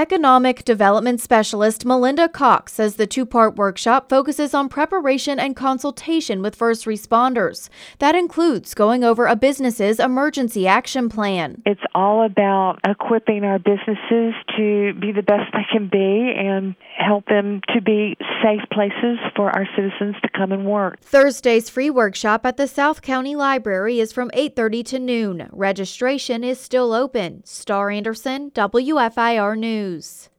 Economic Development Specialist Melinda Cox says the two-part workshop focuses on preparation and consultation with first responders. That includes going over a business's emergency action plan. It's all about equipping our businesses to be the best they can be and help them to be safe places for our citizens to come and work. Thursday's free workshop at the South County Library is from 8:30 to noon. Registration is still open. Star Anderson, WFIR News.